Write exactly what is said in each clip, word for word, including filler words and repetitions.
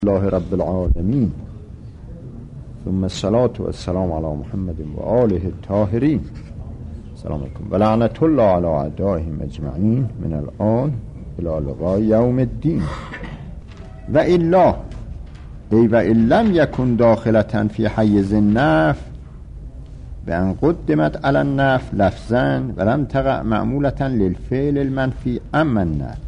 الله رب العالمين ثم الصلاة والسلام على محمد و آله الطاهرین. السلام علیکم و لعنت الله علی اعدائهم اجمعین من الان الی لقاء یوم الدین. و الا ای و ان لم یکن داخلة فی حیز النفی بأن قدمت على النفی لفظا ولم تقع معمولة للفعل المنفی اما النفی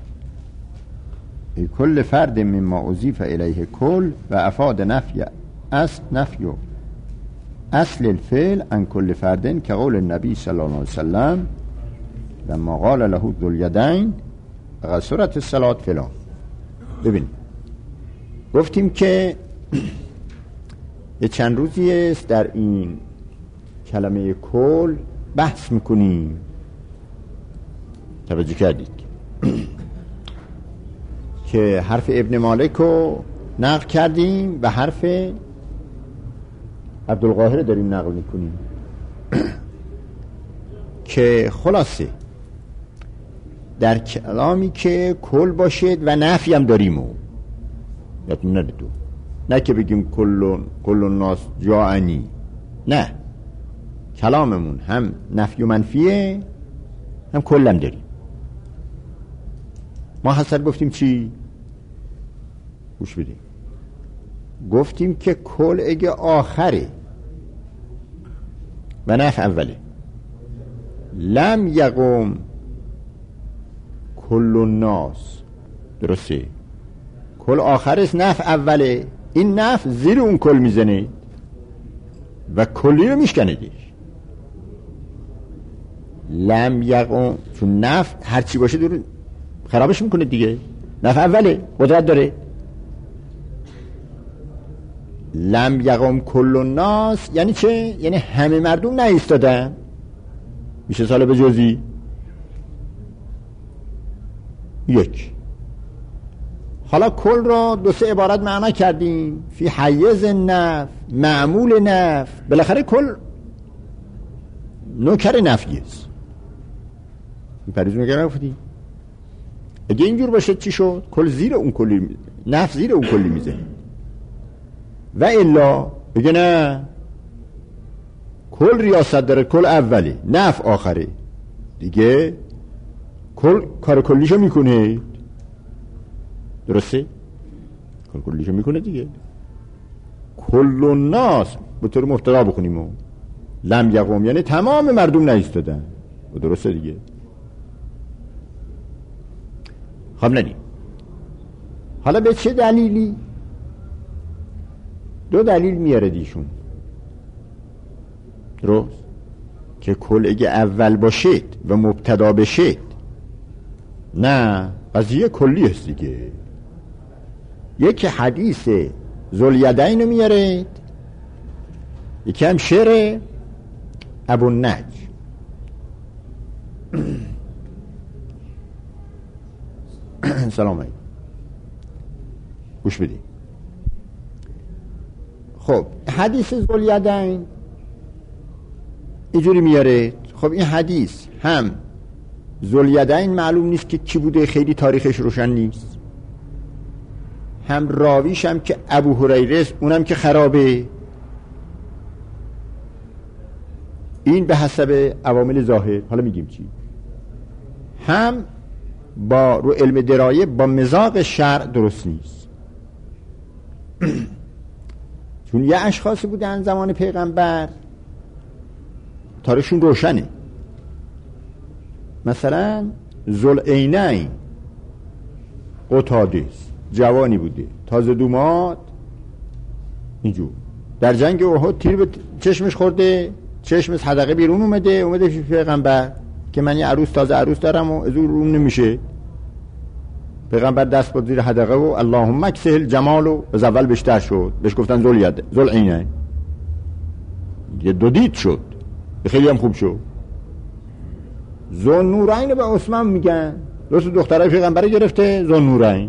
کل فرد مما اضیف الیه کل و افاد نفی اصل نفی اصل الفعل عن کل فردن که قول النبی صلی الله علیه وسلم لما قال له ذو الیدین قصرت الصلاة فلان. ببین گفتیم که یه چند روزی است در این کلمه کل بحث میکنیم. توجه کردید که حرف ابن مالک رو نقل کردیم و حرف عبدالقاهر داریم نقل میکنیم که خلاصه در کلامی که کل باشد و نفی هم داریم و یادتون نره تو نه که بگیم کل کل الناس جاءنی، نه، کلاممون هم نفی و منفیه هم کلم داریم. ما حسن گفتیم چی؟ گوش بدیم. گفتیم که کل اگه آخره و نفع اوله، لم یقوم کل الناس، درسته؟ کل آخره است، نفع اوله. این نفع زیر اون کل میزنه و کلی رو میشکندش. لم یقوم، چون نفع هرچی باشه دور خرابش میکنه دیگه. نفع اوله، قدرت داره. لم یقوم کل الناس یعنی چه؟ یعنی همه مردم نایستادن. میشه سال به جزی یک. حالا کل را دو سه عبارت معنا کردیم. فی حیز نف، معمول نف. بالاخره کل نوکر نفی است. این پریز نوکر نفی. اگه اینجور باشه چی شد؟ کل زیر اون کلی، نف زیر اون کلی میزه. و الا بگه نه، کل ریاست داره، کل اوله، نف آخره دیگه، کل کار کلیشو میکنه. درسته؟ کل کلیشو میکنه دیگه. کل الناس به طور مبتدا بخونیم و لم یقوم یعنی تمام مردم نایستادن. درسته دیگه. خب ندیم. حالا به چه دلیلی؟ دو دلیل میاره دیشون. درست؟ که کل اگه اول باشید و مبتدا بشید، نه، قضیه کلی هست دیگه. یکی حدیث ذوالیدین رو میارید، یکی هم شعر ابو النجم. سلام علیکم. گوش بدید. خب حدیث ذوالیدین اینجوری میاره. خب این حدیث هم ذوالیدین معلوم نیست که کی بوده، خیلی تاریخش روشن نیست، هم راویش هم که ابو هریره است، اونم که خرابه. این به حسب عوامل ظاهر، حالا میگیم چی، هم با رو علم درایه با مذاق شرع درست نیست. چون یه اشخاصی بودن زمان پیغمبر تاریخشون روشنه. مثلا ذوالعینین قتاده جوانی بوده، تازه دوماد، اینجور در جنگ احد تیر به چشمش خورده، چشمش حدقه بیرون اومده، اومده پیش پیغمبر که من یه عروس تازه عروس دارم و از اون روم نمیشه. پیغمبر دست بود زیر حدقه و اللهم اکسل جمالو از اول بیشتر شد. بهش گفتن ذوالید ذوالعینین، یه دو دید شد، خیلی هم خوب شد. ذوالنورین به عثمان میگن، درست دخترای پیغمبر گرفته ذوالنورین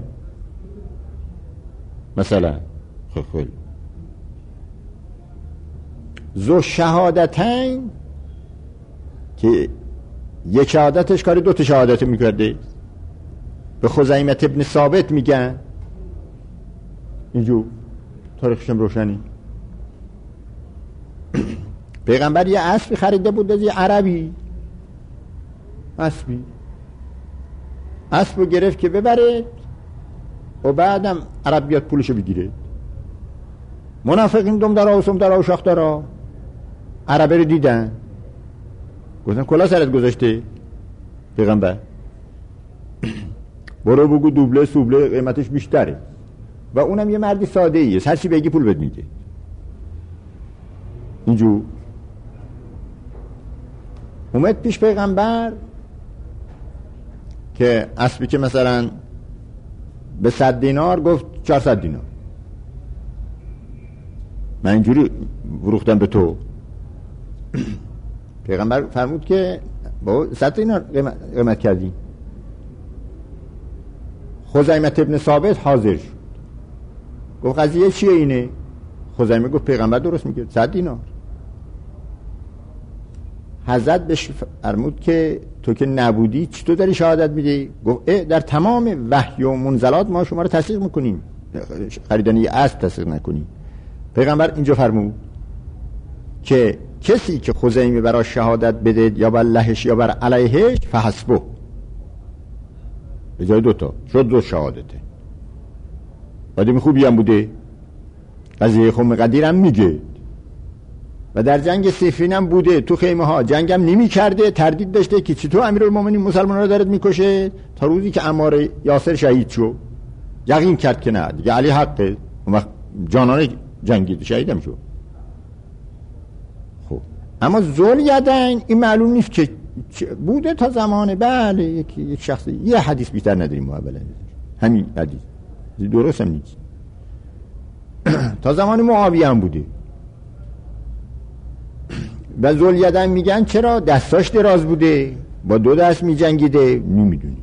مثلا. خیلی خیلی ذو شهادتین که یک شهادتش کاری دو تا شهادت میکرده، به خزیمت ابن ثابت میگن اینجور تاریخشم روشنی. پیغمبر یه اسبی خریده بود از یه عربی، اسبی اسبو گرفت که ببره و بعدم عرب بیاد پولشو بگیره. منافقین دم درا و سم درا و شاخ درا عربه رو دیدن، گفتن کلا سرت گذاشته پیغمبر، برو بگو دوبله سوبله قیمتش بیشتره. و اونم یه مردی ساده ایه، هر چی بگی پول بد میده. اینجور اومد پیش پیغمبر که اسبی که مثلا به صد دینار، گفت چهارصد دینار، من اینجوری فروختم به تو. پیغمبر فرمود که با صد دینار قیمت, قیمت کردی. خزیمه ابن ثابت حاضر شد، گفت قضیه چیه اینه؟ خزیمه گفت پیغمبر درست میگه، صد دینار. حضرت بهش فرمود که تو که نبودی چطور داری شهادت میدی؟ گفت در تمام وحی و منزلات ما شما رو تصدیق میکنیم، خریدن یه اسب تصدیق نکنیم. پیغمبر اینجا فرمود که کسی که خزیمه برای شهادت بده یا بر لهش یا بر علیهش فحسبه، به جای دوتا شد دو شهادته. آدمی خوبی هم بوده، قضیه خم قدیر هم میگه و در جنگ صفین هم بوده، تو خیمه ها جنگ هم نمی کرده، تردید داشته که چطور امیرالمومنین مسلمان را دارد میکشه، تا روزی که عمار یاسر شهید شد یقین کرد که نه دیگه علی حقه، اون وقت جانانه جنگید شهید هم شد. خب اما ذوالیدین این معلوم نیست که بوده تا زمان، بله یک یک شخص، یه حدیث بیشتر نداریم ما اولا، همین حدیث درست هم نیست. تا زمان معاویه هم بوده. و ذوالیدین میگن چرا دستاش دراز بوده، با دو دست میجنگیده، نمیدونی،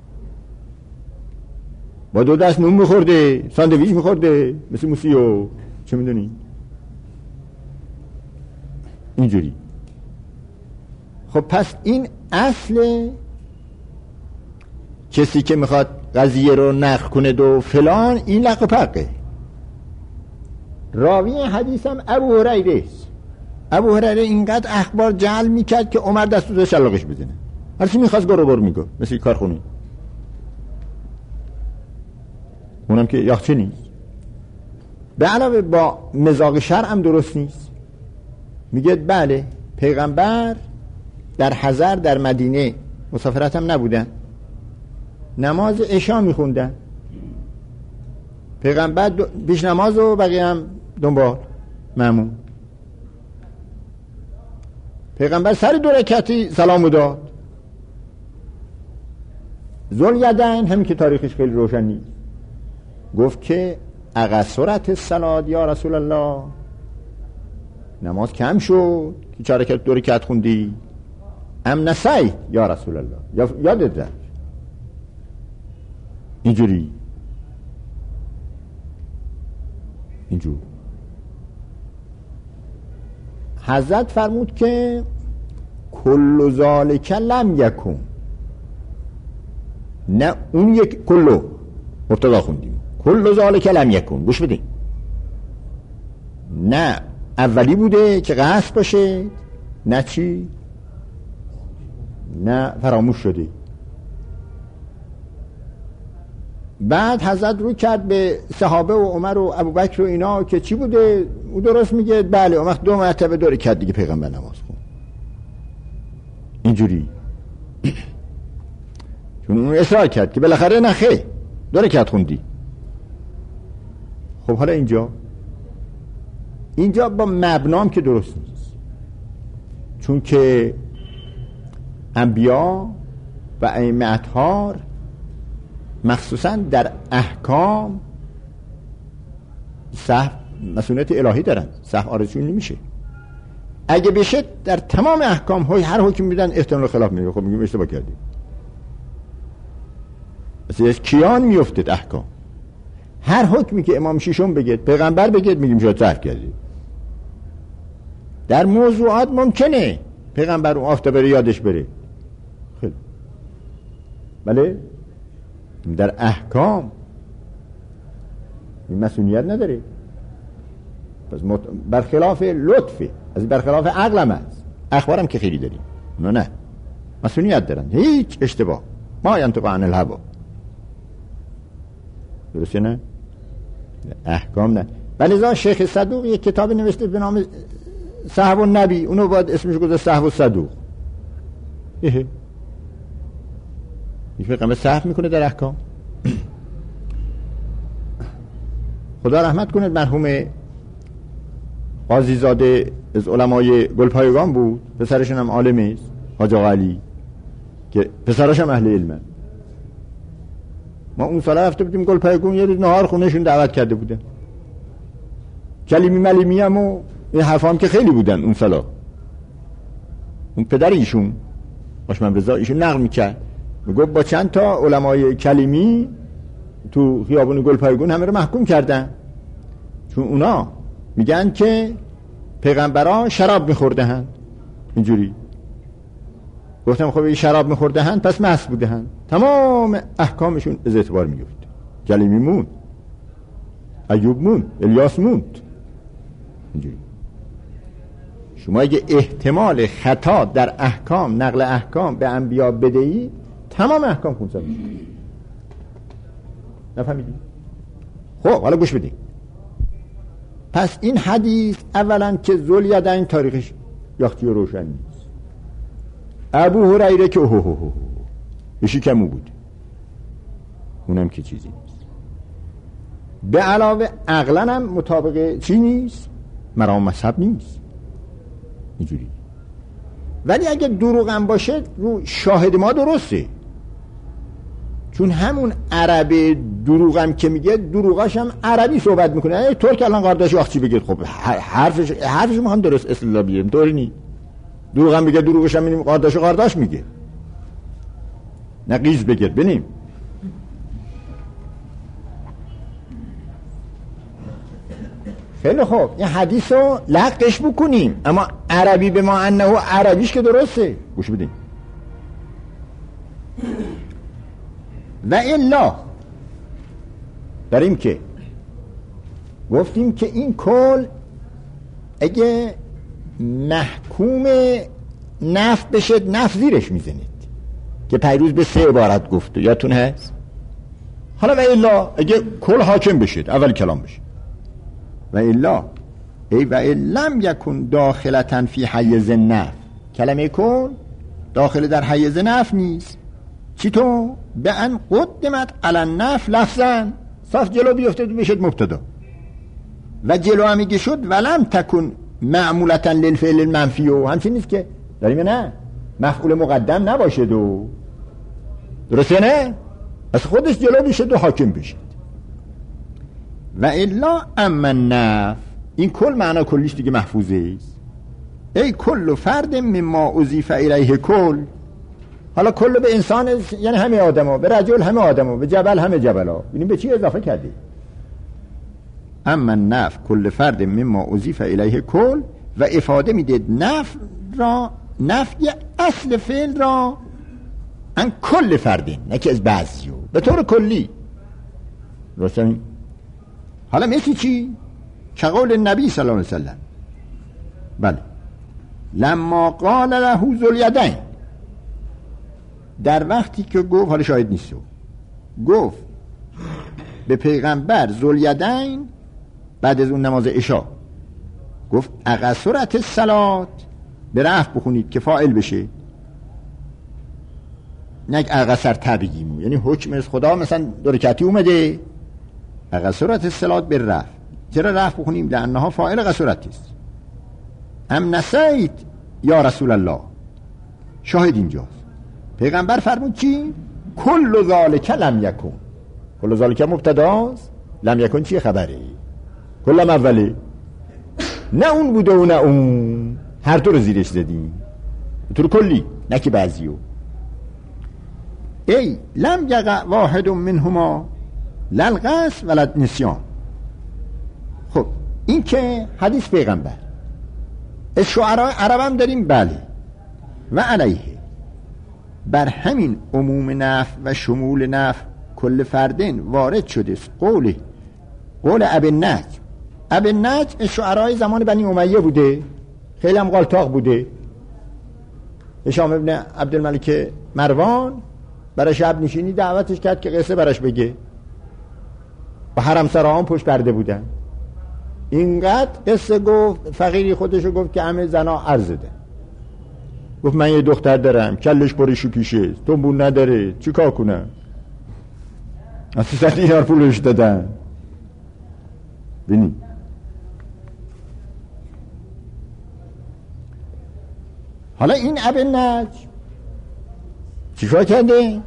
با دو دست نون میخورده، ساندویچ میخورده مثل موسیو، چه میدونی اینجوری. خب پس این اصل کسی که میخواد قضیه رو نقل کنه دو فلان، این لق و پقه. راوی حدیث هم ابو هریره است. ابو هریره اینقدر اخبار جعل میکرد که عمر دست دوزه شلاقش بزنه، هرچی میخواست گرو گرو میگو، مثل کارخونه. اونم که یاخچه نیست. به علاوه با مزاق شرع هم درست نیست. میگه بله پیغمبر در حضر در مدینه مسافرت هم نبودن، نماز عشا میخوندن، پیغمبر پیش نماز و بقیه هم دنبال مأموم. پیغمبر سر دو رکعتی سلام داد. ذوالیدین همین که تاریخش خیلی روشن نیست، گفت که اقصرت الصلاة یا رسول الله، نماز کم شد که چهار رکعت دو رکعت خوندی، ام نسیت یا رسول الله، یا یادت رفت. اینجوری اینجور حضرت فرمود که کل ذالک لم یکن، نه اون یک کلو مبتدا خوندیم، کل ذالک لم یکن، گوش بدین، نه اولی بوده که قصد باشه، نه چی، نه فراموش شده. بعد حضرت رو کرد به صحابه و عمر و ابوبکر و اینا که چی بوده، او درست میگه بله، اون وقت دو مرتبه دو رکعت دیگه پیغمبر نماز خون. اینجوری چون اون اصرار کرد که بالاخره نخه دو رکعت خوندی. خب حالا اینجا اینجا با مبنام که درست نیست، چون که انبیا و ائمه اطهار مخصوصا در احکام صح مسئولیت الهی دارن، صح آرزشون نمیشه. اگه بشه در تمام احکام های هر حکم میدن احتمال خلاف میگه، خب میگیم اشتباه کردی. مثلا از کیان میفتید احکام، هر حکمی که امام شیشم بگید پیغمبر بگید میگیم شاید صح کردی. در موضوعات ممکنه پیغمبر اون آفتاب بره یادش بره، خیلی بله، در احکام این مسئولیت نداره. پس مت... برخلاف لطفه، از برخلاف عقلم هست. اخبارم که خیلی داریم، نه نه مسئولیت دارن، هیچ اشتباه. ما ینطق عن الهوا، درسته نه؟ احکام نه. ولذا شیخ صدوق یک کتابی نوشته به نام صحو النبی، اونو باید اسمش گذاشت صحو الصدوق. ایه این پیغمبر صحو میکنه در احکام. خدا رحمت کنه مرحوم قاضی زاده از علمای گلپایگان بود، پسرشون هم عالمی است، حاج آقا علی، که پسرش هم اهل علمه. ما اون سال رفته بودیم گلپایگان، یه روز نهار خونهشون دعوت کرده بودن، کلیمی ملیمی هم و این حرف هم که خیلی بودن اون سالا. اون پدر ایشون آشمن رضا ایشون نقل میکرد، میگفت با چند تا علمای کلیمی تو خیابون گلپایگان همه رو محکوم کردن، چون اونا میگن که پیغمبران شراب میخورده هن. اینجوری گفتم خب این شراب میخورده هن پس مست بوده هن، تمام احکامشون از اعتبار میفته. کلیمی موند، ایوب موند، الیاس موند. اینجوری شما اگه احتمال خطا در احکام، نقل احکام به انبیا بدهی، تمام احکام خونسا میشه. نفهمیدی؟ خب حالا گوش بدید. پس این حدیث اولا که ذوالیدین تاریخش یختی و روشن نیست. ابو هریره که اوه اوه اوه بشی کمو بود، اونم که چیزی نیست. به علاوه عقلا هم مطابق چی نیست؟ مرام مذهب نیست. اینجوری. ولی اگه دروغ هم باشه رو شاهد ما درسته، چون همون عرب دروغم که میگه دروغاش هم عربی صحبت میکنه. ای ترک الان قارداش وقتی بگید خب حرفش حرفش ما هم درست اصطلاح بگیم، طوری نی دروغم بگه دروغش هم میگیم، قارداش قارداش میگه، نقیز بگید بنیم. خیلی خوب این حدیث رو لقش بکنیم، اما عربی به ما انه عربیش که درسته. گوش بدیم. و الا داریم که گفتیم که این کل اگه محکوم نفی بشه نفی زیرش میزنید، که پیروز به سه عبارت گفت یادتون هست. حالا و الا اگه کل حاکم بشید اول کلام بشه. و الا ای و لم یکن داخلتن فی حیز نفی، کلمه کل داخل در حیز نفی نیست. چی تو؟ به ان قدمت علی نفی لفظا، صاف جلو بیفته بشد مبتدا، و جلو همیگه شد ولم تکن معمولتا للفعل المنفی، و همچین نیست که داریم نه مفعول مقدم نباشه دو، درسته نه؟ از خودش جلو بشد و حاکم بشد. و الا اما نفی، این کل معنا کلیش دیگه محفوظه است. ای کل فرد مما اضیف الیه کل، حالا کل به انسان یعنی همه آدم ها، به رجل همه آدم ها، به جبل همه جبل ها. ببینیم به چی اضافه کردی؟ اما نف کل فرد مما اضیف الیه کل، و افاده میده نف را، نفی اصل فعل را ان کل فردین، نه که از بعضیو، به طور کلی. درسته؟ حالا مثل چی؟ کقول نبی صلی الله علیه وسلم، بله، لما قال له ذوالیدین، در وقتی که گفت، حالا شاهد نیست، گفت به پیغمبر ذوالیدین بعد از اون نماز عشا، گفت اقصرت الصلات، به رفع بخونید که فاعل بشه، نه اقصر تبگیم، یعنی حکم از خدا مثلا دو رکعتی اومده اقصرت الصلات به رفع، چرا رفع بخونیم؟ لانها فاعل قصرت است. ام نسیت یا رسول الله، شاهد اینجاست. پیغمبر فرمود چی؟ کل ذالک لم یکن، کل ذالک مبتداست، لم یکن چیه خبره؟ کلم اوله، نه اون بوده و نه اون، هر دو رو زیرش زدیم به طور کلی، نه که بعضیو. ای لم یقع واحد منهما للغصب ولا نسیان. خب این که حدیث پیغمبر. از شعراء عرب هم داریم، بله. و علیه، بر همین عموم نفع و شمول نفع کل فردین وارد شده است قوله قول ابی النجم. ابی النجم شعرای زمان بنی امیه بوده، خیلی هم غالطاق بوده. هشام ابن عبدالملک مروان برای شب نشینی دعوتش کرد که قصه براش بگه و حرم سراهان پشت پرده بودن. اینقدر قصه گفت، فقیری خودشو گفت که همه زنا عرض ده. گفت من یه دختر دارم کلش برشو پیشه، تنبون نداره، چی کار کنم؟ از سیصد دینار پولش دادن. بینی حالا این ابی النجم چیکار کرده؟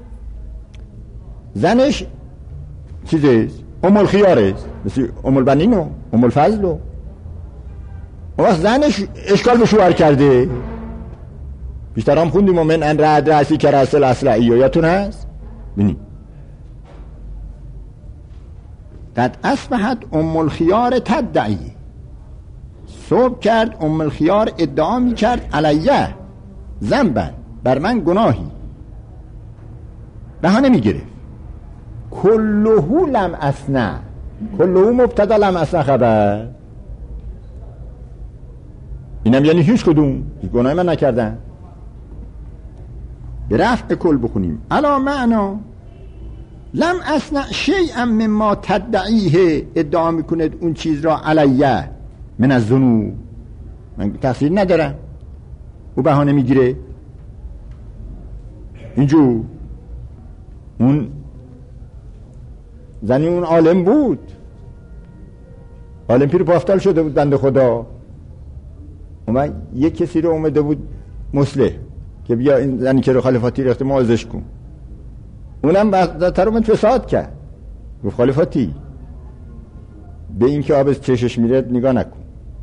زنش چیزیست؟ ام الخیارست، مثل ام البنین و ام الفضل و وقت زنش اشکال به شوهر کرده. بیشتر هم خوندیم و من ان رعد رأسی که رسل اصلعی یادتون هست؟ بینی قد اصبحت ام الخیار تدعی، صبح کرد ام الخیار ادعا می کرد علیه ذنبا، بر من گناهی. بهانه می گرفت کلهو لم اصنع، کلهو مبتدا لم اصنع خبر، اینم یعنی هیچ کدوم هیچ گناهی من نکردن. به رفع کل بخونیم علا معنا لم اصنع شیئا مما تدعیه، ادعا میکند اون چیز را علیه من از ذنوب، من تقصیر ندارم. او بهانه میگیره اینجور. اون زنی اون عالم بود، عالم پیر پافتال شده بود بنده خدا. اومد یک کسی رو اومده بود مصلح که بیا این زنی که رو خلیفاتی ریخته معاذش کن. اونم بعدتر اومد فساد کرد. گفت خلیفاتی به این که آب از چشش میره نگاه نکن،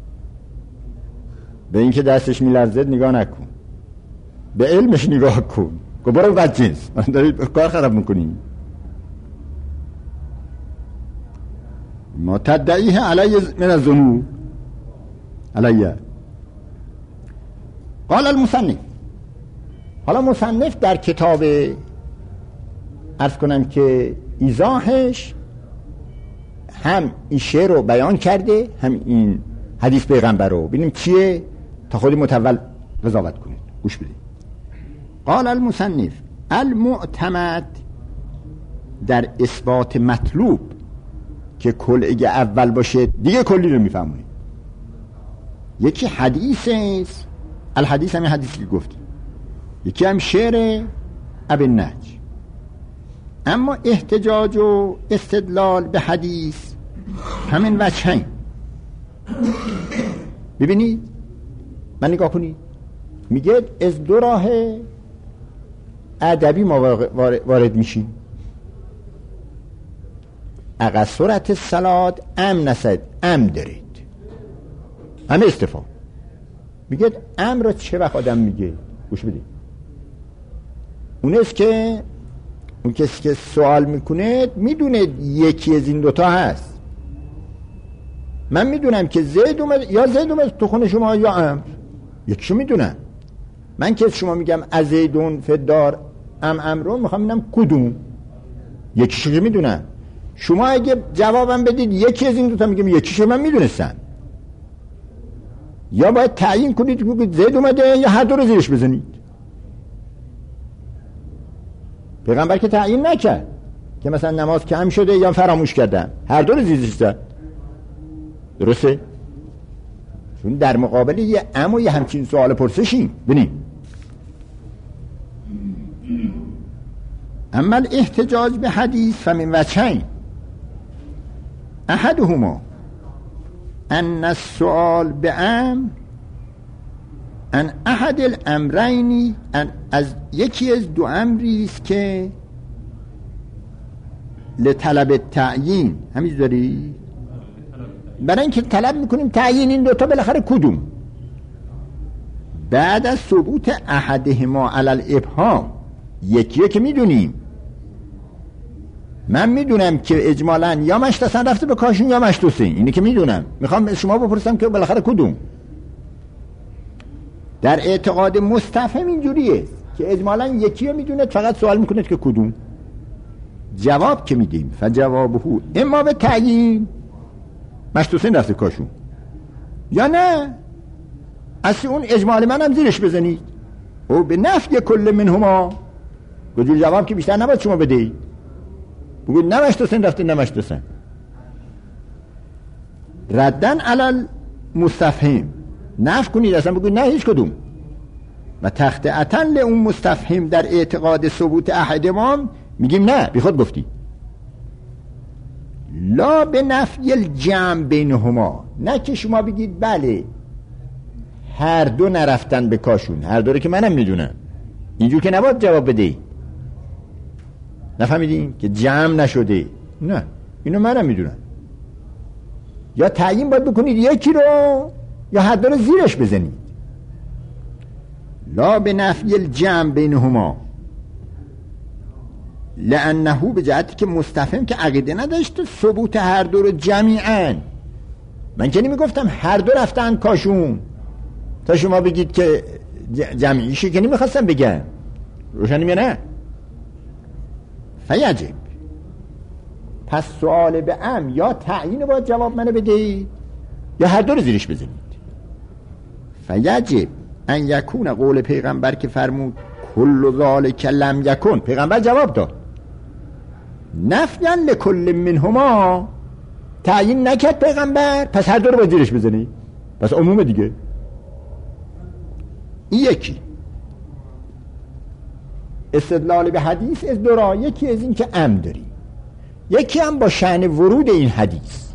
به این که دستش میلرزد نگاه نکن، به علمش نگاه کن. گفت برو بدجنس، داری کار خراب میکنی. ما تدعیه علیه من الذنوب علیه. قال المصنف، حالا مصنف در کتاب عرض کنم که ایضاحش هم این شعر رو بیان کرده هم این حدیث پیغمبر رو. ببینیم چیه تا خودی متول قضاوت کنید. گوش بدید. قال المصنف المعتمد در اثبات مطلوب که کل اگه اول باشه دیگه کلی رو میفهمونید. یکی حدیث است، الحدیث همین حدیثی که گفتیم، یکی هم شعر ابی النجم. اما احتجاج و استدلال به حدیث همین وجهین. ببینید من نگاه کنید، میگه از دو راه ادبی ما وارد میشیم. اگر سرعت صلات ام نسد ام دارید، همه استفا میگه ام را چه وقت آدم میگه. گوش بدید. اون است که اون کسی که سوال میکنه میدونه یکی از این دوتا هست. من میدونم که زید اومد یا زید اومد تو خونه شما یا امر، یکیشو میدونم. من که شما میگم ازیدون فدار ام امرون، میخوام ببینم کدوم، یکیشو که میدونم. شما اگه جوابم بدید یکی از این دوتا، میگم یکیشو من میدونستم. یا باید تعیین کنید که زید اومده یا هر دو رو زیرش بزنید. پیغمبر که تعیین نکرد که مثلا نماز کم شده یا فراموش کردم، هر دو رو زیرش زد. درسته؟ چون در مقابل یه ام و یه همچین سوال پرسشیم. ببینید اما احتجاج به حدیث فمن وجهین احدهما ان السؤال به ام ان احد الامرینی، از یکی از دو امری است که لطلب تعیین، همین داری برای اینکه طلب میکنیم تعیین این دوتا بالاخره کدوم. بعد از ثبوت احدهما علی الابهام، یکیه که میدونیم، من میدونم که اجمالاً یا مشتسن رفته به کاشون یا مشتوسه، اینی که میدونم. میخوام شما بپرسم که بالاخره کدوم. در اعتقاد مستفهم اینجوریه که اجمالاً یکی رو میدونه، فقط سوال میکنه که کدوم. جواب که میدیم فجوابه اما به تعیین مشت حسین رفته کاشون، یا نه اصل اون اجمال من هم زیرش بزنید او به نفی کل منهما. گوجه جواب که بیشتر نباید شما بدهید، بگوید نه مشت حسین رفته نه مشت حسین. ردن علل مستفهم، نفی کنید اصلا بگوید نه هیچ کدوم. و تخطئتن لأون مستفهم در اعتقاد ثبوت احد امام میگیم نه بی خود گفتی. لا به نفی الجمع بینهما، نه که شما بگید بله هر دو نرفتن به کاشون، هر دو رو که منم میدونم، اینجور که نباید جواب بده. نفهمیدین که جمع نشده؟ نه اینو منم میدونم. یا تعیین باید بکنید یکی رو یا هر دو رو زیرش بزنید. لا به نفی الجمع بینهما لانه، به جهتی که مستفهم که عقیده نداشت ثبوت هر دو رو جمیعا. من که نمیگفتم هر دو رفتن کاشون تا شما بگید که جمعیشی، که نمیخواستم بگم. روشنیم یا نه؟ فیجب، پس سوال به ام یا تعیین باید جواب منو بدهید یا هر دو رو زیرش بزنید. فیجب ان یکون قول پیغمبر که فرمود کل ذالک لم یکن، پیغمبر جواب داد نفیا لکل منهما، تعیین نکرد پیغمبر، پس هر دو رو باید زیرش بزنید، پس عموم دیگه. این یکی استدلال به حدیث از دورا، یکی از این که ام داری، یکی هم با شأن ورود این حدیث.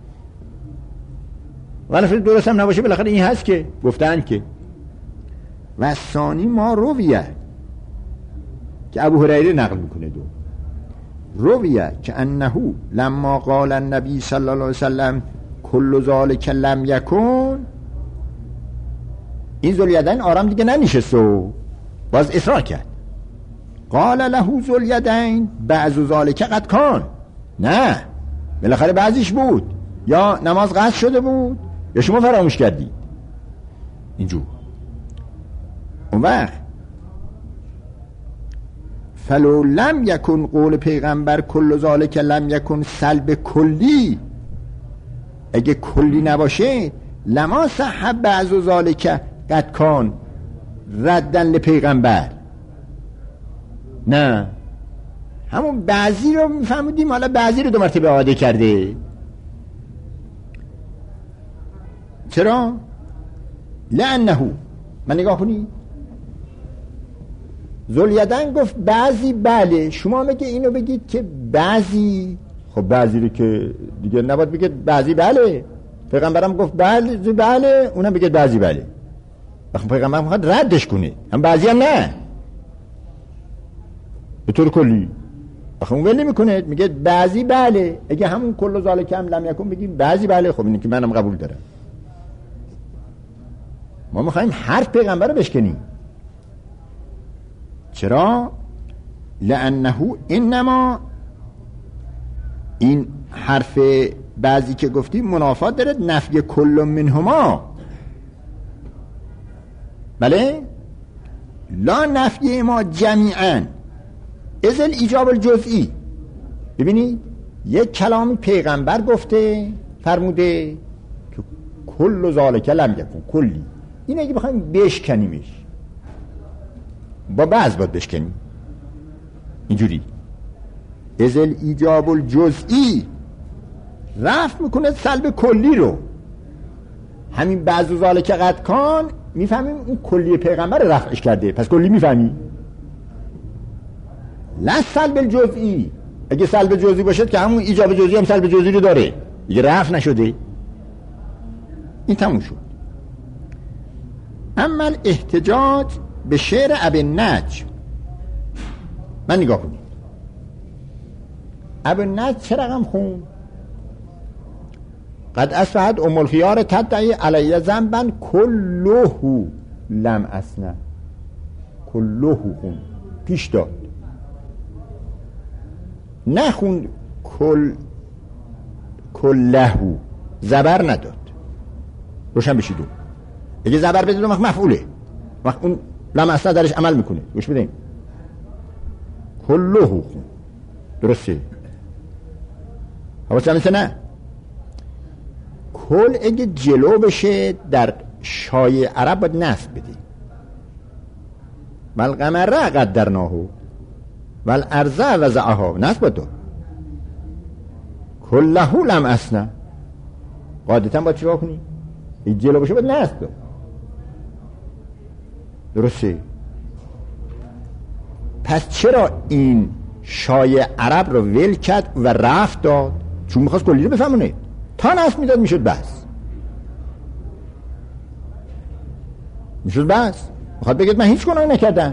ولی فرد درست هم نباشه بالاخره این هست که گفتن که و ثانی ما رویه که ابو هریره نقل میکنه، دو رویه که انه لما قال النبی صلی الله علیه وسلم کل ذالک لم یکن، این ذوالیدین آرام دیگه ننشست و باز اصرار کرد. قال له ذوالیدین بعض ذالک قد کان، نه بالاخره بعضیش بود، یا نماز قصد شده بود یا شما فراموش کردید. اینجور اون وقت فلو لم یکن قول پیغمبر کل ذالک لم یکن سلب کلی، اگه کلی نباشه لما صح بعض ذالک قد کان ردن لپیغمبر، نه همون بعضی رو میفهمیدیم، حالا بعضی رو دو مرتبه اعاده کرده. چرا؟ لانه، من نگاه کنی ذوالیدین گفت بعضی بله، شما مگه اینو بگید که بعضی، خب بعضی رو که دیگه نباید بگید بعضی بله، پیغمبرم گفت بله بله، اونم بگید بعضی بله. وقتی پیغمبر میخواد ردش کنه، هم بعضی هم نه به طور کلی، وقتی اون ولی میکنه میگه بعضی بله، اگه همون کل ذالک هم لم یکن بگیم بعضی بله، خب اینه که منم قبول دارم. ما میخوایم حرف پیغمبر رو بشکنیم. چرا؟ لانه انما، این حرف بعضی که گفتیم منافات داره نفی کل منهما، بله، لا نفی ما جمیعا ازل ایجاب الجزئی. ببینید یک کلامی پیغمبر گفته فرموده که کل ذالک لم یکن، کلی، این اگه بخوایم بشکنیمش با بعض باید بشکنیم، اینجوری ازل ایجاب الجزئی رفع میکنه سلب کلی رو. همین بعض ذالک قد کان میفهمیم این کلی پیغمبر رفعش کرده، پس کلی میفهمی. لا سلب الجزئی، اگه سلب جزئی باشد که همون ایجاب جزئی هم سلب جزئی رو داره، دیگه رفع نشده. این تموم شد. اما احتجاج به شعر ابی النجم، من نگاه کنید ابی النجم چه رقم خون؟ قد اصفحت ام الخیار تدعی علی ذنبا کله لم اسنه، کله خون پیش داد، نخوند کل کله، زبر نداد. روشن بشیدون، اگه زبر بدید وقت مفعوله، وقت اون لم اسنه درش عمل میکنه. گوش بدین، کله خون درسته، حواست همیشه نه. کل اگه جلو بشه در شایع عرب باید نصب بدی. والقمر قدرناه والارض وضعها، نصب باید دو. کله لم اسنه، قاعدتا باید چرا کنی؟ اگه جلو بشه باید نصب دو. درسته؟ پس چرا این شایع عرب رو ول کرد و رفت داد؟ چون میخواست کلی رو بفهمونه. تا نصب میداد میشد بس، میشد بس. میخواد بگید من هیچ گناهی نکردم.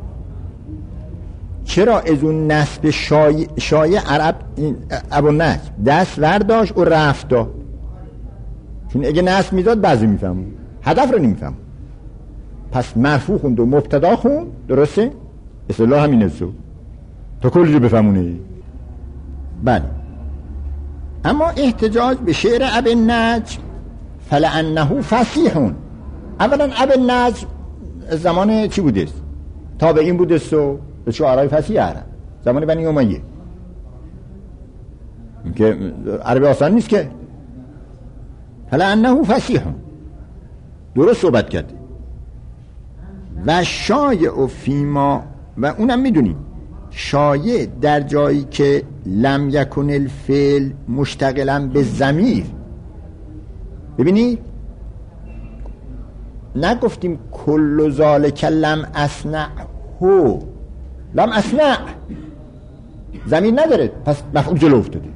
چرا از اون نصب شایع شایع عرب ابو نصب دست ورداشت و رفت داد؟ چون اگه نصب میداد بعضی میفهمون، هدف رو نمیفهمون. پس مرفوع خوند و مبتدا خوند. درسته؟ اصطلاح همین است تا کلی رو بفهمونه. بله. اما احتجاج به شعر ابی النجم فلانه فصیح. اولا ابی النجم زمان چی بوده است؟ تابعین بوده است و شعرهای فصیح عرب زمان بنی امیه. که عربی آسان نیست که. فلانه فصیح، درست صحبت کرده. و شایع فیما، و اونم میدونیم شایع در جایی که لم یکن الفعل مشتغلا به ضمیر. ببینید نگفتیم کل ذالک لم اصنع هو، لم اصنع ضمیر نداره، پس مفعول جلو افتاده.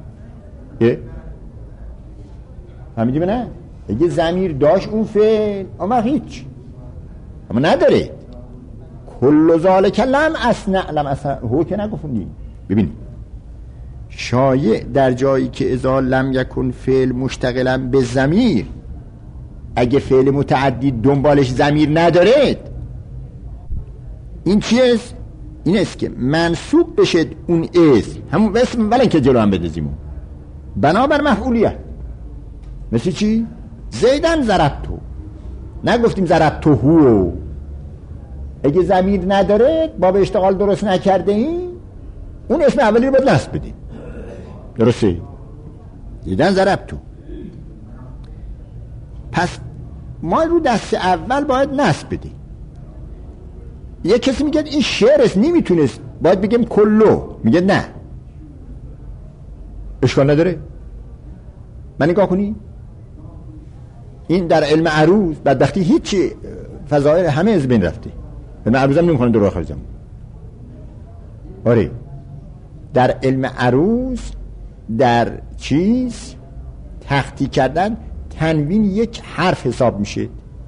فهمیدی به نه؟ اگه ضمیر داشت اون فعل اما هیچ، اما نداره. کل ذالک لم اصنع، لم اصنع هو که نگفتیم. ببین شایع در جایی که اذا لم یکن فعل مشتغلا به ضمیر، اگه فعل متعدی دنبالش ضمیر نداره، این چیست؟ این است که منصوب بشه اون اسم، همون اسم ولی که جلو هم بدازیمو بنابر مفعولیت. مثل چی؟ زیدن ضربتو، نگفتیم ضربتو هو. اگه ضمیر نداره، باب اشتغال درست نکرده این، اون اسم اولی رو باید نصب بدیم. درسته؟ زیدن ضربتو. پس ما رو دست اول باید نصب بدیم. یک کسی میگه این شعر است نمیتونست، باید بگیم کلو. میگه نه، اشکال نداره. من نگاه کنی این در علم عروض بدبختی هیچی فضایل همه از بین رفته. علم عروض هم نمیخوان در آخر زمان. آره در علم عروض در چیز تختی کردن تنوین یک حرف حساب میشه.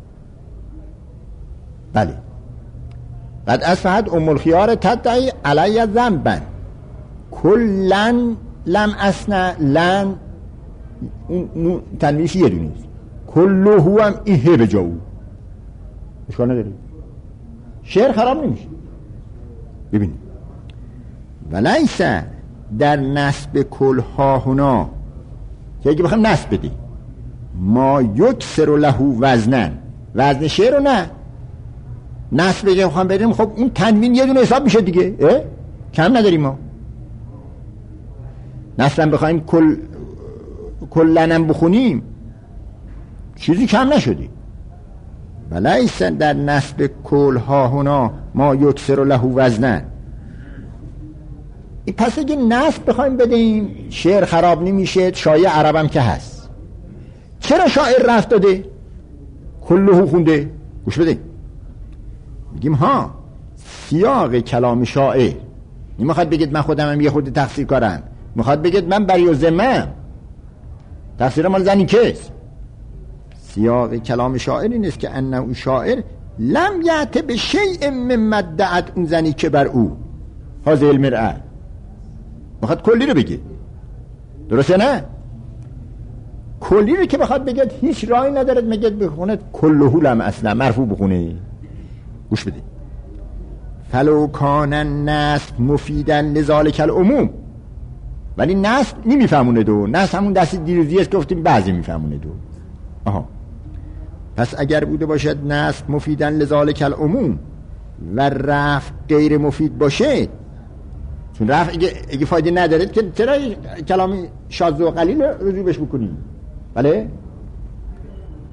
بله. بعد از فهد ام الخیار تدعی علی ذنبا کلن لم اسنع لن، اون تنوینش یه دونه است. کلو هو هم ایه به جاو، اشکال نداره، شعر خراب نمیشه. ببینید ولیسه در نصب کل ها هنا، که اگه بخوام نصب بدی ما یکسر له وزنن، وزن شعر رو نه نصب بگه بخوام بریم، خب اون تنوین یه دونه حساب میشه دیگه، کم نداریم. ما نصبم بخوایم کل کلنم بخونیم چیزی کم نشدی. ولیس در نصب کل ها هنا ما یکسر له وزنن. پس اگه نصب بخوایم بدیم شعر خراب نمیشه، شایع عربم که هست. چرا شاعر رفت داده کلهو خونده؟ گوش بده. میگیم ها سیاق کلام شاعر نمیخواد بگید من خودم هم یه خود تقصیر کارم، میخواد بگید من بری و ذمه‌ام، تقصیر مال زنی کس. سیاق کلام شاعر این است که انه اون شاعر لم یعت به شیء مما ادعت اون زنی که بر او هذه المرأة، میخواد کلی رو بگه. درسته نه؟ کلی رو که بخواد بگید هیچ راهی ندارد میگید بخونه کلهو لم اصلا مرفوع بخونه. گوش بده. فلو کان النصب مفیدا لذالک العموم، ولی نصب نمیفهمونه دو، نصب همون دست دیروزی است گفتیم بعضی میفهمونه دو. آها پس اگر بوده باشد نصب مفیدا لذالک العموم و رفع غیر مفید باشه، چون رفع اگه, اگه فایده نداره که چرا کلام شاذ و قلیل رجوع بش بکنیم؟ بله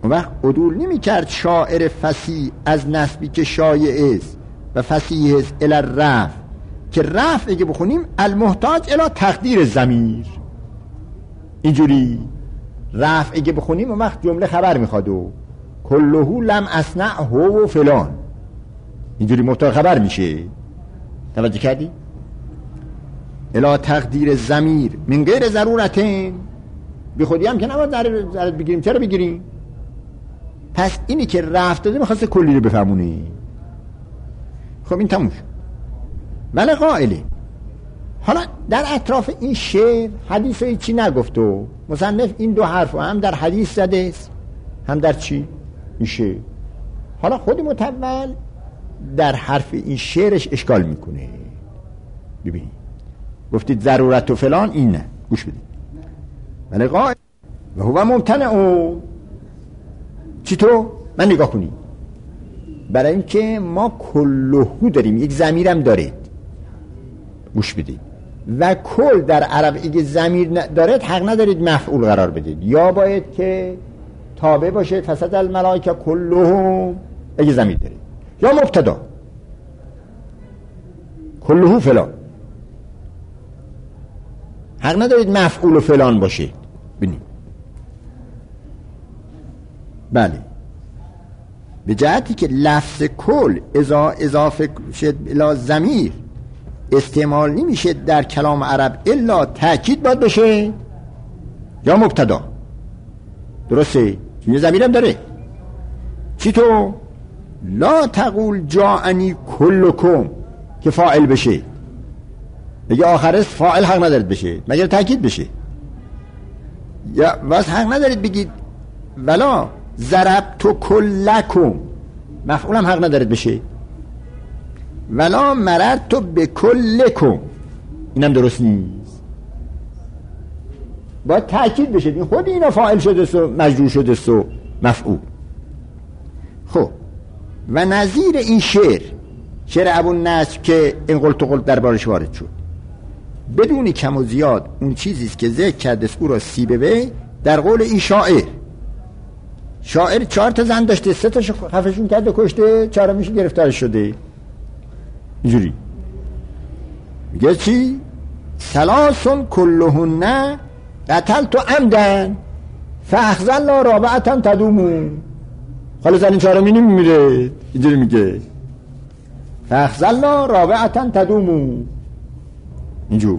اون وقت عدول نمی کرد شاعر فصیح از نسبی که شایع است و فصیح است الی الرفع، که رفع اگه بخونیم المحتاج الی تقدیر ضمیر، اینجوری رفع اگه بخونیم اون وقت جمله خبر میخواد و کلهو لم اصنع هو و فلان، اینجوری مبتدا خبر میشه. توجه کردی؟ الی تقدیر ضمیر من غیر ضرورتین، بی خودی هم که نباید ضرورت بگیریم. چرا بگیریم؟ پس اینی که رفع داده میخواسته کلی رو بفهمونه. خب این تموم شد. ولی قائله حالا در اطراف این شعر حدیث های چی نگفت و مصنف این دو حرف هم در حدیث زده است هم در چی؟ این شعر. حالا خود متول در حرف این شعرش اشکال میکنه. ببین گفتید ضرورت و فلان، این نه، گوش بدید. ولی قائل و هو ممتنع او چی تو؟ من نگاه کنید، برای اینکه ما کلهو داریم، یک ضمیرم دارید، گوش بدید، و کل در عرب اگه ضمیر دارید حق ندارید مفعول قرار بدید، یا باید که تابع باشه فسد الملائکه کلهم اگه ضمیر دارید، یا مبتدا کلهو فلان، حق ندارید مفعول و فلان باشه. ببینید بله، به جهتی که لفظ کل اذا اضافه شد الی ضمیر استعمال نمیشه در کلام عرب الا تأکید باید بشه یا مبتدا. درسته؟ این ضمیرم داره. چی تو؟ لا تقول جاءنی کلکم که فاعل بشه، اگه آخر است فاعل حق ندارید بشه مگر تأکید بشه، یا واس حق ندارید بگید ولا ضربت کلکم، مفعول هم حق ندارید بشه، ولا مررت بکلکم، اینم درست نیست، باید تأکید بشه. این خود اینا فاعل شده و مجرور شده و مفعول. خب و نظیر این شعر، شعر ابوالنصر که این قلت و قلت دربارش وارد شد، بدون کم و زیاد اون چیزیست که ذکر کرده او را سیبوی در قول این شاعر. شاعر چهار تا زن داشته، سه تاشو خفشون کرده کشته، چهارمیش گرفتار شده. اینجوری میگه چی؟ ثلاثن کلهن قتلت عمدا فاخذ الله رابعه تدوم. حالا زن چهارمی نمیمیره، اینجوری میگه فاخذ الله رابعه تدوم. اینجور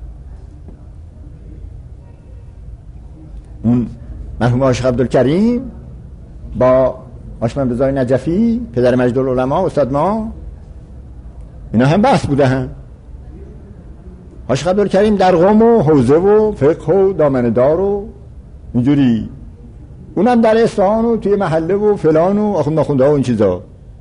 اون مرحوم عاشق عبدالکریم با آشمن رضای نجفی پدر مجد العلماء استاد ما، اینا هم بحث بوده. هم عاشق عبدالکریم در قم و حوزه و فقه و دامنه دار و اینجوری، اونم در اصفهان و توی محله و فلان و آخوند ناخونده ها و این چیزا.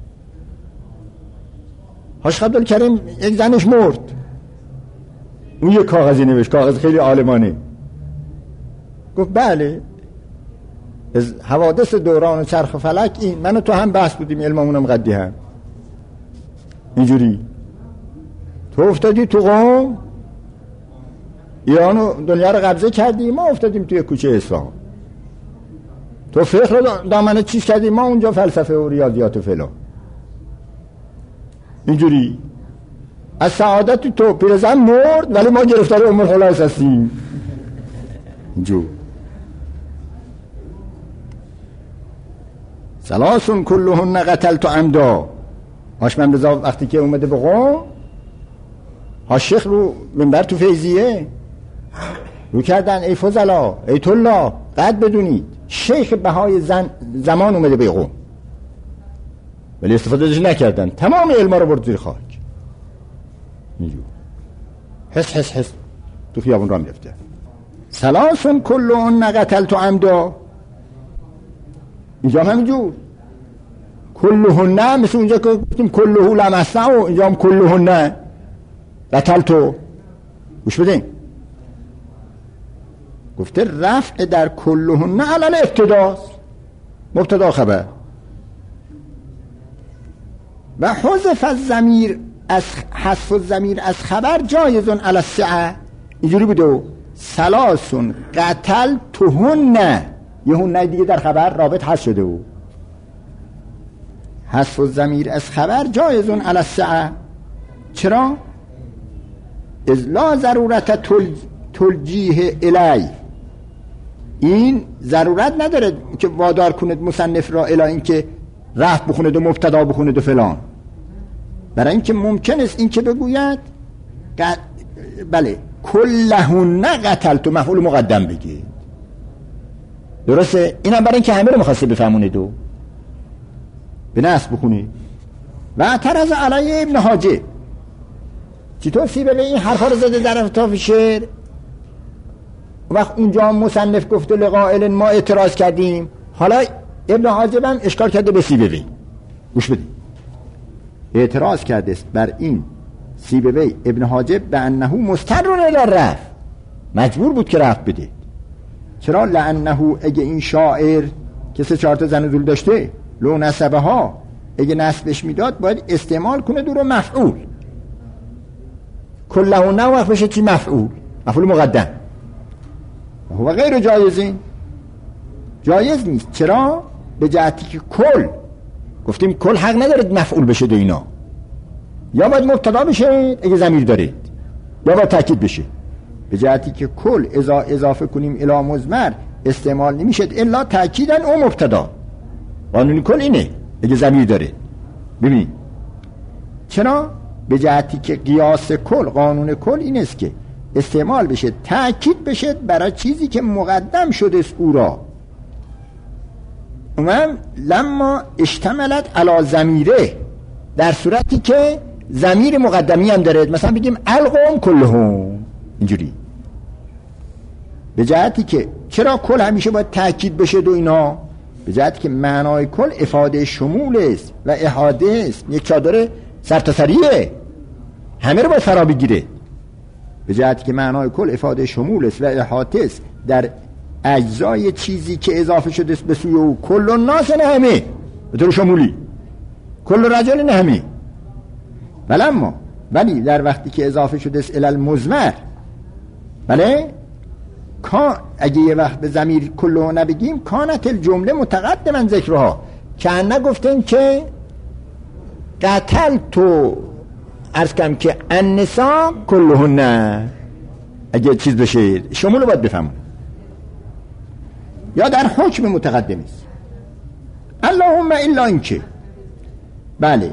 عاشق عبدالکریم یک زنش مرد، اون یک کاغذی نوشت، کاغذ خیلی عالمانه، گفت بله از حوادث دوران چرخ فلک این من و تو هم بحث بودیم، علممونم قدی هم اینجوری. تو افتادی تو قم ایران و دنیا رو قبضه کردی، ما افتادیم توی کوچه اصفهان. تو فقه رو دامنه چیز کردی، ما اونجا فلسفه و ریاضیات و فلان. اینجوری از سعادت تو پیرزن مرد ولی ما گرفتار ام الخلاص هستیم. جو ثلاثن کلهن قتلت عمدا. آشمن رضا وقتی که اومده به قم، هاشیخ رو منبر تو فیضیه رو کردن ای فضلا ای طلا قد بدونید شیخ بهای زن زمان اومده به قم، ولی استفاده ازش نکردن، تمام علما رو برد زیر خاک. اینجور حس حس حس تو خیابون را میرفته. ثلاثن کلهن قتلت عمدا، اینجا هم همینجور کلهن، مثل اونجا که گفتیم کلهو لم اصنع، اینجا هم کلهن قتلتو. گوش بدین، گفته رفع در کلهن علل ابتداست، مبتدا خبر، و حذف الضمیر از حذف الضمیر از خبر جایزون علی السعه. اینجوری بوده ثلاثن قتلتهن، یه هونه دیگه در خبر رابط حذف شده و حذف الضمیر از خبر جایزون علی السعه. چرا؟ اذ لا ضرورت تل... تلجیه الی، این ضرورت نداره که وادار کند مصنف را الی این که رفع بخوند و مبتدا بخوند و فلان، برای اینکه ممکن است این که بگوید قد... بله کلهن قتلت مفعول مقدم بگید، درسته؟ اینم برای اینکه همه رو می‌خواسته بفهمونید و به نصب بخونید. و اعتراض علیه ابن حاجب، چطور سیبوی این حرفا رو زده در افتاف شعر؟ وقت اونجا مصنف گفته لقائل ما اعتراض کردیم، حالا ابن حاجب هم اشکال کرده به سیبوی. گوش بدید، اعتراض کرده است بر این سیبوی ابن حاجب به انه مستر الی الرفع، مجبور بود که رفع بده. چرا؟ لانه اگه این شاعر که سه چهار تا زن و زول داشته لو نسبه ها اگه نسبش میداد باید استعمال کنه دور مفعول، کلهن وقت بشه چی؟ مفعول، مفعول مقدم. و غیر جایزین، جایز نیست. چرا؟ به جهتی که کل گفتیم کل حق ندارد مفعول بشه دو اینا، یا باید مبتدا بشه اگه ضمیر دارید یا باید تاکید بشه. به جهتی که کل اذا اضافه کنیم الی مضمر استعمال نمیشه الا تاکیدن او مبتدا. قانون کل اینه اگه ضمیر داره. ببینید چرا؟ به جهتی که قیاس کل، قانون کل این است که استعمال بشه تاکید بشه برای چیزی که مقدم شده است او را. اونم لما اشتملت علی ضمیره، در صورتی که ضمیر مقدمی هم داره، مثلا بگیم القوم کلهم، اینجوری. به جهتی که چرا کل همیشه باید تاکید بشه دو اینا؟ به جهتی که معنای کل افاده شمول است و احاطه است، یک چادر سرتاسریه، همه رو باید فرا بگیره. به جهتی که معنای کل افاده شمول است و احاطه است در اجزای چیزی که اضافه شده است به سوی او، کل الناس نه همه، به طور شمولی کل رجال نه همه. ولما ولی در وقتی که اضافه شده است الی المضمر، بله کان اگه یه وقت به ضمیر کلو نبگیم کانت الجمله متقدما ذکرها، که نگفتن که قتل تو عرض کم که النساء کلهن، اگه چیز بشه شمول باید بفهمون، یا در حکم متقدم است. اللهم الا اینکه بله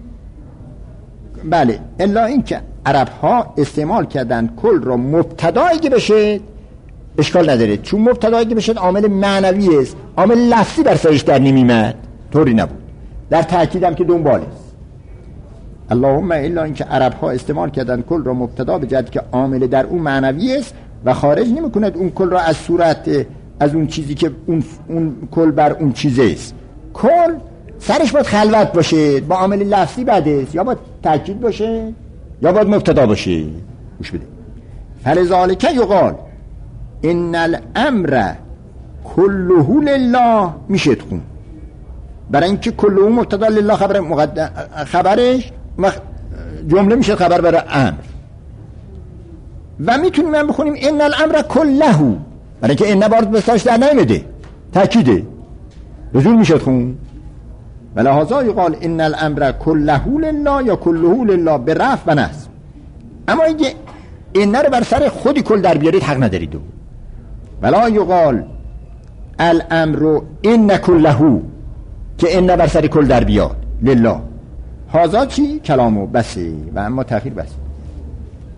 بله الا اینکه عرب ها استعمال کردن کل را مبتدایی که بشه اشکال نداره، چون مبتدایی که بشه عامل معنوی است، عامل لفظی بر سرش در نمیمد، طوری نبود. در تأکیدم که دنبال است. اللهم الا اینکه عرب ها استعمال کردن کل را مبتدا به جهتی که عامل در اون معنوی است و خارج نمی کند اون کل را از صورت از اون چیزی که اون, اون کل بر اون چیزه است. کل سرش باید خلوت باشه، با عامل لفظی بعد است، یا باید تأکید باشه یا باید مبتدا باشه. گوش بده. فلذالک یقال ان الامر کله لله، میشه تخون برای اینکه کله مبتدا لله خبر مقدم، خبرش جمله میشه خبر برای امر. و میتونیم هم بخونیم ان الامر کله، برای اینکه ان بارد بساش در نمیده، تاکیده، رجوع میشه تخون. ولهذا یقال ان الامر کله لله یا کله لله به رفع و نصب. اما اگه این رو بر سر خودی کل در بیارید حق ندارید. ولا یقال الامر ان کله، که ان بر سر کل در بیاد لله. هذا چی؟ کلامو بسه و اما تأخیر بسه.